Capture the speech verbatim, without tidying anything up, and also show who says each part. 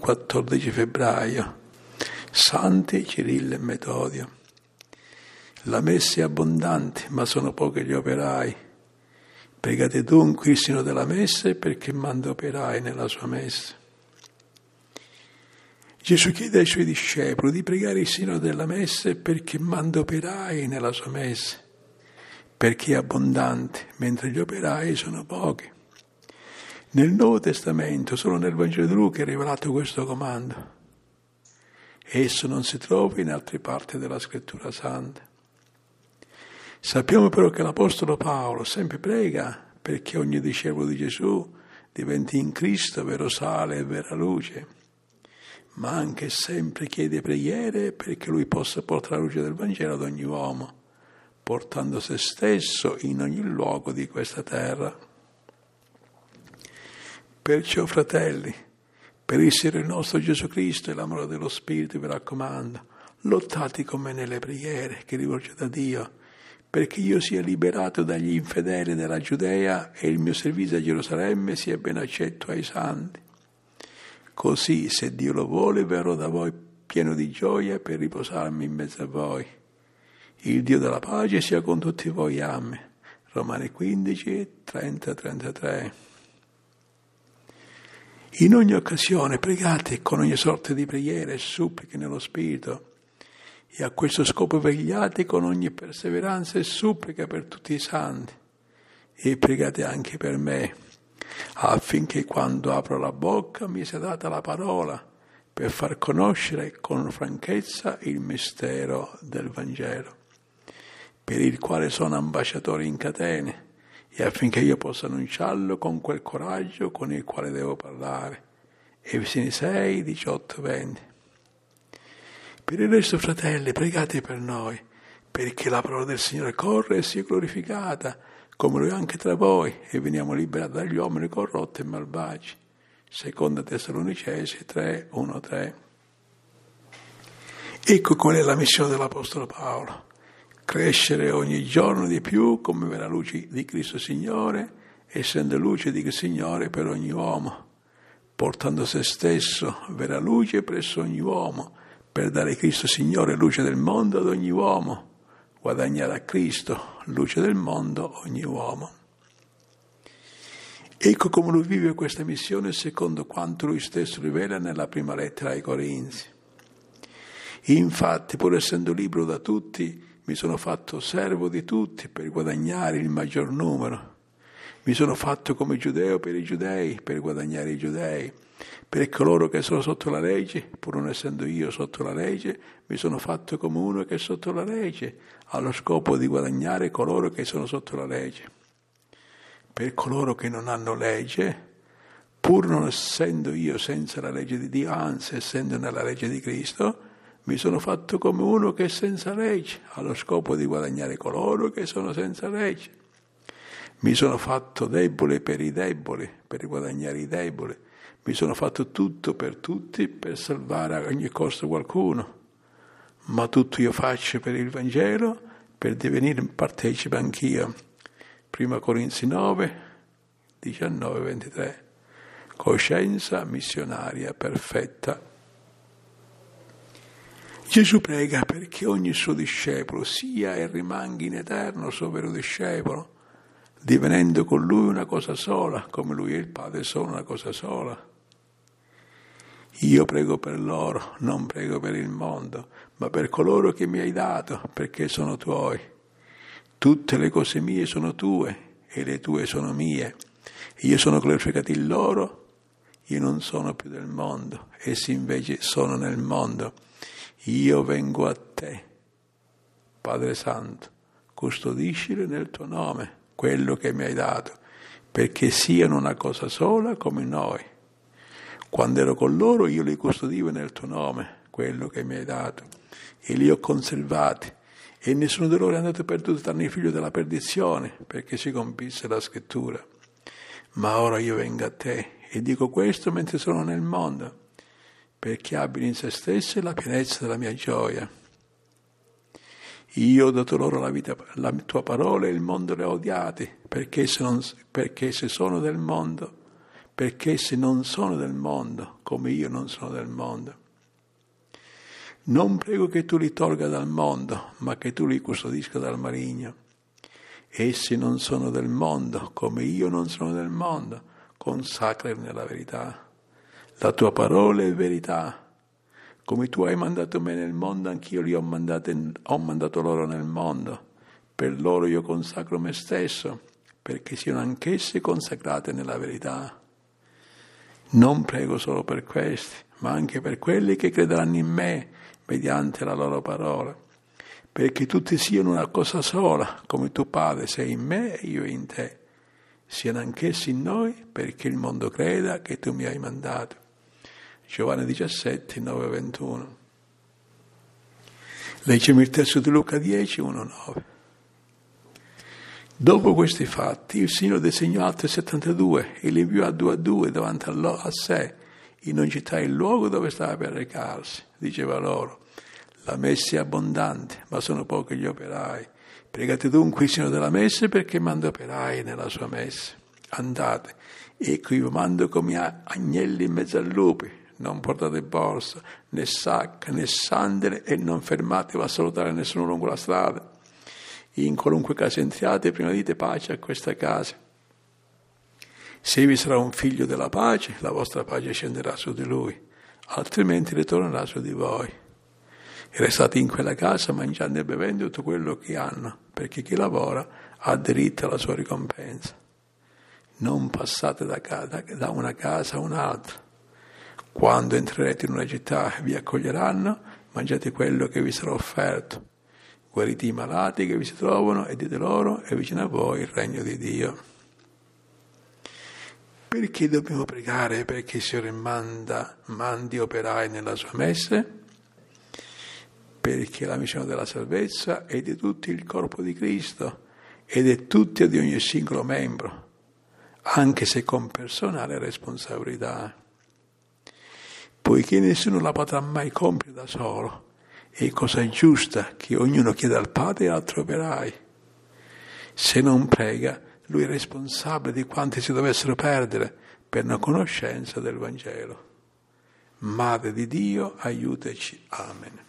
Speaker 1: quattordici febbraio. Santi Cirillo e Metodio. La messa è abbondante, ma sono pochi gli operai. Pregate dunque il Sino della Messa perché manda operai nella sua messa. Gesù chiede ai suoi discepoli di pregare il Sino della Messa perché manda operai nella sua messa, perché è abbondante, mentre gli operai sono pochi. Nel Nuovo Testamento, solo nel Vangelo di Luca è rivelato questo comando. Esso non si trova in altre parti della Scrittura Santa. Sappiamo però che l'Apostolo Paolo sempre prega perché ogni discepolo di Gesù diventi in Cristo vero sale e vera luce, ma anche sempre chiede preghiere perché lui possa portare la luce del Vangelo ad ogni uomo, portando se stesso in ogni luogo di questa terra. Perciò, fratelli, per il Signore nostro Gesù Cristo e l'amore dello Spirito vi raccomando, lottate con me nelle preghiere che rivolgete a Dio, perché io sia liberato dagli infedeli della Giudea e il mio servizio a Gerusalemme sia ben accetto ai santi. Così, se Dio lo vuole, verrò da voi pieno di gioia per riposarmi in mezzo a voi. Il Dio della pace sia con tutti voi. Amen. Romani quindici, trenta trentatré. In ogni occasione pregate con ogni sorta di preghiere e suppliche nello Spirito, e a questo scopo vegliate con ogni perseveranza e supplica per tutti i santi, e pregate anche per me, affinché quando apro la bocca mi sia data la parola per far conoscere con franchezza il mistero del Vangelo, per il quale sono ambasciatore in catene, e affinché io possa annunciarlo con quel coraggio con il quale devo parlare. Efesini sei, diciotto venti. Per il resto, fratelli, pregate per noi, perché la parola del Signore corre e sia glorificata, come Lui anche tra voi, e veniamo liberati dagli uomini corrotti e malvagi. Seconda Tessalonicesi tre, uno tre. Ecco qual è la missione dell'Apostolo Paolo: crescere ogni giorno di più come vera luce di Cristo Signore, essendo luce di Signore per ogni uomo, portando se stesso vera luce presso ogni uomo, per dare Cristo Signore luce del mondo ad ogni uomo, guadagnare a Cristo luce del mondo ogni uomo. Ecco come lui vive questa missione secondo quanto lui stesso rivela nella prima lettera ai Corinzi. Infatti, pur essendo libero da tutti, mi sono fatto servo di tutti per guadagnare il maggior numero. Mi sono fatto come giudeo per i giudei, per guadagnare i giudei. Per coloro che sono sotto la legge, pur non essendo io sotto la legge, mi sono fatto come uno che è sotto la legge, allo scopo di guadagnare coloro che sono sotto la legge. Per coloro che non hanno legge, pur non essendo io senza la legge di Dio, anzi essendo nella legge di Cristo, mi sono fatto come uno che è senza legge, allo scopo di guadagnare coloro che sono senza legge. Mi sono fatto debole per i deboli, per guadagnare i deboli. Mi sono fatto tutto per tutti, per salvare a ogni costo qualcuno. Ma tutto io faccio per il Vangelo, per divenire partecipe anch'io. Prima Corinzi nove, diciannove ventitré. Coscienza missionaria perfetta. Gesù prega perché ogni suo discepolo sia e rimanga in eterno suo vero discepolo, divenendo con lui una cosa sola, come lui e il Padre sono una cosa sola. Io prego per loro, non prego per il mondo, ma per coloro che mi hai dato, perché sono tuoi. Tutte le cose mie sono tue, e le tue sono mie. Io sono glorificato in loro, io non sono più del mondo, essi invece sono nel mondo. Io vengo a te, Padre Santo, custodiscile nel tuo nome, quello che mi hai dato, perché siano una cosa sola come noi. Quando ero con loro io li custodivo nel tuo nome, quello che mi hai dato, e li ho conservati, e nessuno di loro è andato perduto tranne il figlio della perdizione, perché si compisse la scrittura. Ma ora io vengo a te, e dico questo mentre sono nel mondo, perché abbiano in se stesse la pienezza della mia gioia. Io ho dato loro la, vita, la tua parola e il mondo le ha odiati, perché se, non, perché se sono del mondo, perché essi non sono del mondo, come io non sono del mondo. Non prego che tu li tolga dal mondo, ma che tu li custodisca dal maligno. Essi non sono del mondo, come io non sono del mondo. Consacrali nella verità. La tua parola è verità. Come tu hai mandato me nel mondo, anch'io li ho mandati, ho mandato loro nel mondo. Per loro io consacro me stesso, perché siano anch'esse consacrate nella verità. Non prego solo per questi, ma anche per quelli che crederanno in me, mediante la loro parola, perché tutti siano una cosa sola, come tu Padre sei in me e io in te. Siano anch'essi in noi, perché il mondo creda che tu mi hai mandato. Giovanni diciassette, nove ventuno. Leggiamo il testo di Luca dieci, uno nove. Dopo questi fatti, il Signore disegnò altri settantadue e li inviò a due a due davanti a sé, in ogni città il luogo dove stava per recarsi. Diceva loro: la messe è abbondante, ma sono pochi gli operai. Pregate dunque il Signore della messe, perché manda operai nella sua messe. Andate, ecco io mando come agnelli in mezzo a lupi. Non portate borsa, né sacca, né sandali, e non fermatevi a salutare nessuno lungo la strada. In qualunque casa entriate, prima dite pace a questa casa. Se vi sarà un figlio della pace, la vostra pace scenderà su di lui, altrimenti ritornerà su di voi. E restate in quella casa mangiando e bevendo tutto quello che hanno, perché chi lavora ha diritto alla sua ricompensa. Non passate da, da, da una casa a un'altra. Quando entrerete in una città e vi accoglieranno, mangiate quello che vi sarà offerto. Guarite i malati che vi si trovano e dite loro: è vicino a voi il regno di Dio. Perché dobbiamo pregare perché il Signore manda, mandi operai nella sua messe? Perché la missione della salvezza è di tutti il corpo di Cristo ed è tutta di ogni singolo membro, anche se con personale responsabilità. Poiché nessuno la potrà mai compiere da solo, è cosa giusta che ognuno chieda al Padre altri operai. Se non prega, lui è responsabile di quanti si dovessero perdere per una conoscenza del Vangelo. Madre di Dio, aiutaci. Amen.